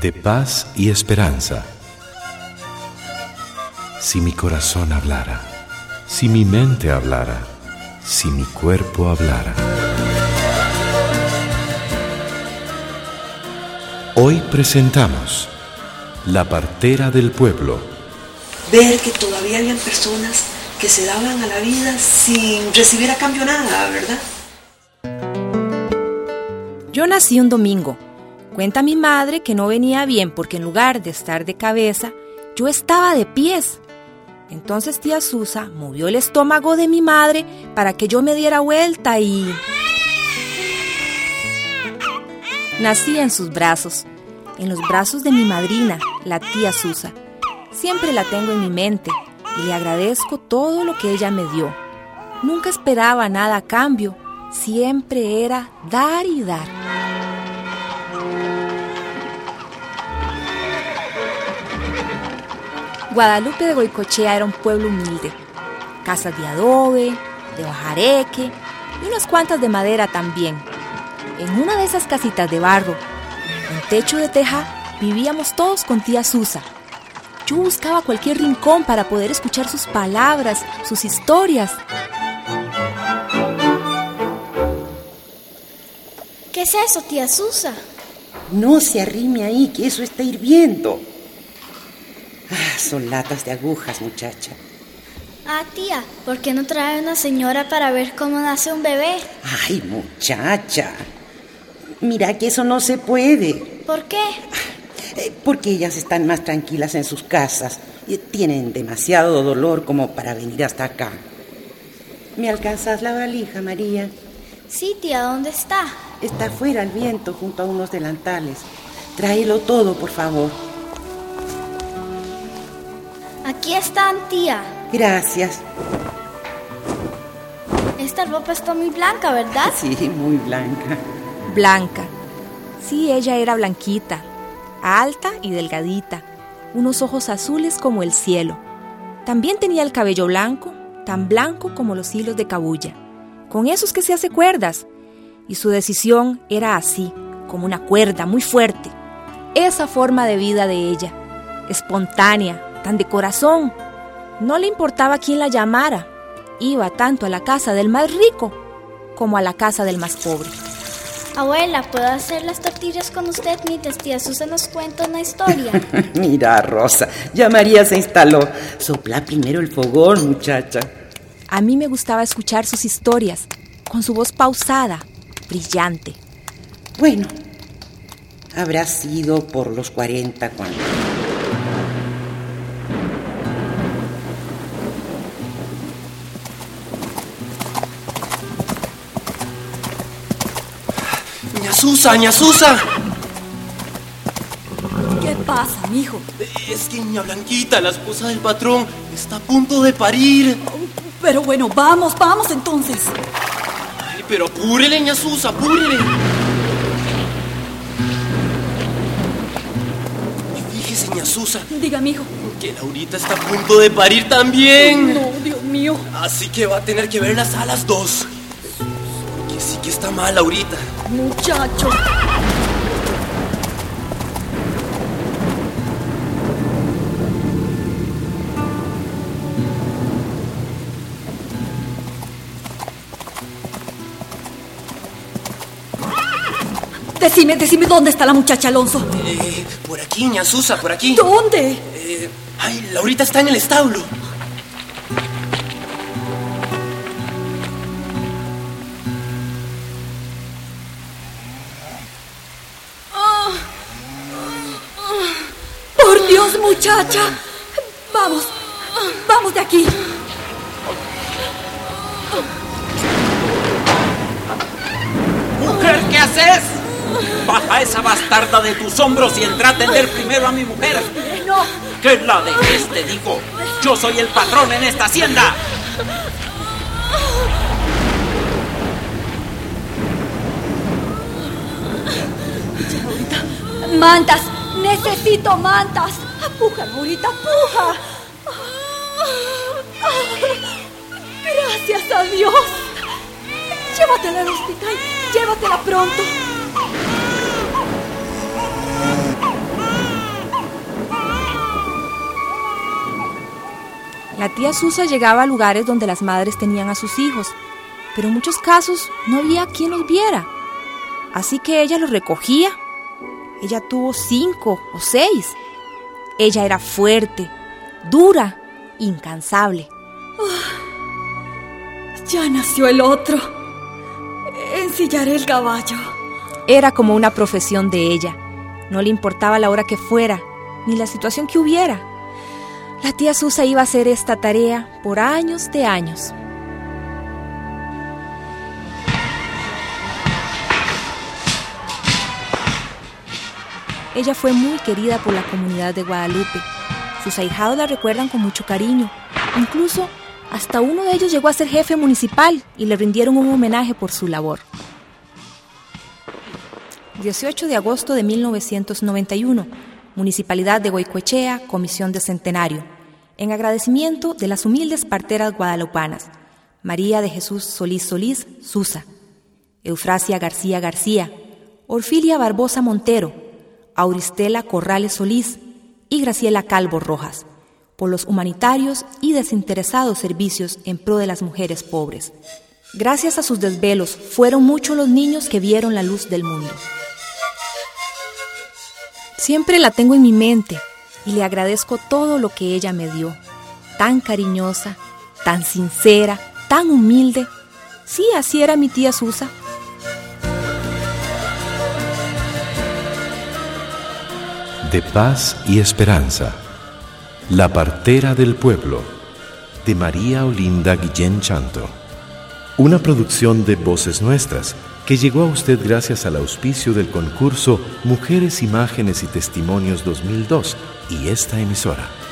de paz y esperanza. Si mi corazón hablara, si mi mente hablara, si mi cuerpo hablara. Hoy presentamos La partera del pueblo. Ver que todavía habían personas que se daban a la vida sin recibir a cambio nada, ¿verdad? Yo nací un domingo. Cuenta mi madre que no venía bien porque en lugar de estar de cabeza, yo estaba de pies. Entonces tía Susa movió el estómago de mi madre para que yo me diera vuelta y... nací en sus brazos, en los brazos de mi madrina, la tía Susa. Siempre la tengo en mi mente y le agradezco todo lo que ella me dio. Nunca esperaba nada a cambio, siempre era dar y dar. Guadalupe de Goicoechea era un pueblo humilde. Casas de adobe, de bajareque y unas cuantas de madera también. En una de esas casitas de barro, con techo de teja, vivíamos todos con tía Susa. Yo buscaba cualquier rincón para poder escuchar sus palabras, sus historias. ¿Qué es eso, tía Susa? No se arrime ahí, que eso está hirviendo. Son latas de agujas, muchacha. Tía, ¿por qué no trae una señora para ver cómo nace un bebé? Ay, muchacha. Mira que eso no se puede. ¿Por qué? Porque ellas están más tranquilas en sus casas. Tienen demasiado dolor como para venir hasta acá. ¿Me alcanzas la valija, María? Sí, tía, ¿dónde está? Está afuera al viento, junto a unos delantales. Tráelo todo, por favor. Aquí están, tía. Gracias. Esta ropa está muy blanca, ¿verdad? Sí, muy blanca. Blanca. Sí, ella era blanquita, alta y delgadita, unos ojos azules como el cielo. También tenía el cabello blanco, tan blanco como los hilos de cabuya, con esos que se hace cuerdas. Y su decisión era así, como una cuerda muy fuerte. Esa forma de vida de ella, espontánea, tan de corazón. No le importaba quién la llamara. Iba tanto a la casa del más rico como a la casa del más pobre. Abuela, ¿puedo hacer las tortillas con usted mientras tía Susa nos cuenta una historia? Mira, Rosa, ya María se instaló. Sopla primero el fogón, muchacha. A mí me gustaba escuchar sus historias, con su voz pausada, brillante. Bueno, habrá sido por los 40 cuando... ¡Ña Susa! ¿Qué pasa, mijo? Es que Ña Blanquita, la esposa del patrón, está a punto de parir. Pero bueno, vamos entonces. Ay, pero apúrele, Ña Susa, apúrele. Y fíjese, Ña Susa. Diga, mijo. Que Laurita está a punto de parir también. No, Dios mío. Así que va a tener que verlas a las 2. Que sí que está mal, Laurita. Muchacho. Decime dónde está la muchacha, Alonso. Por aquí, Ña Susa, por aquí. ¿Dónde? Ay, Laurita está en el establo. ¡Por Dios, muchacha! Vamos de aquí. ¡Mujer, qué haces! Baja esa bastarda de tus hombros y entra a atender primero a mi mujer. No. Que la dejes, te digo. Yo soy el patrón en esta hacienda. Mantas, necesito mantas. Puja, Laurita, puja. Gracias a Dios. Llévatela al hospital, llévatela pronto. La tía Susa llegaba a lugares donde las madres tenían a sus hijos, pero en muchos casos no había quien los viera. Así que ella los recogía. Ella tuvo 5 o 6. Ella era fuerte, dura, incansable. Ya nació el otro. Ensillaré el caballo. Era como una profesión de ella. No le importaba la hora que fuera, ni la situación que hubiera. La tía Susa iba a hacer esta tarea por años de años. Ella fue muy querida por la comunidad de Guadalupe. Sus ahijados la recuerdan con mucho cariño. Incluso hasta uno de ellos llegó a ser jefe municipal y le rindieron un homenaje por su labor. 18 de agosto de 1991, Municipalidad de Goicoechea, Comisión de Centenario, en agradecimiento de las humildes parteras guadalupanas, María de Jesús Solís Solís, Susa, Eufrasia García García, Orfilia Barbosa Montero, Auristela Corrales Solís y Graciela Calvo Rojas, por los humanitarios y desinteresados servicios en pro de las mujeres pobres. Gracias a sus desvelos, fueron muchos los niños que vieron la luz del mundo. Siempre la tengo en mi mente y le agradezco todo lo que ella me dio. Tan cariñosa, tan sincera, tan humilde. Sí, así era mi tía Susa. De paz y esperanza. La partera del pueblo, de María Olinda Guillén Chanto. Una producción de Voces Nuestras, que llegó a usted gracias al auspicio del concurso Mujeres, Imágenes y Testimonios 2002 y esta emisora.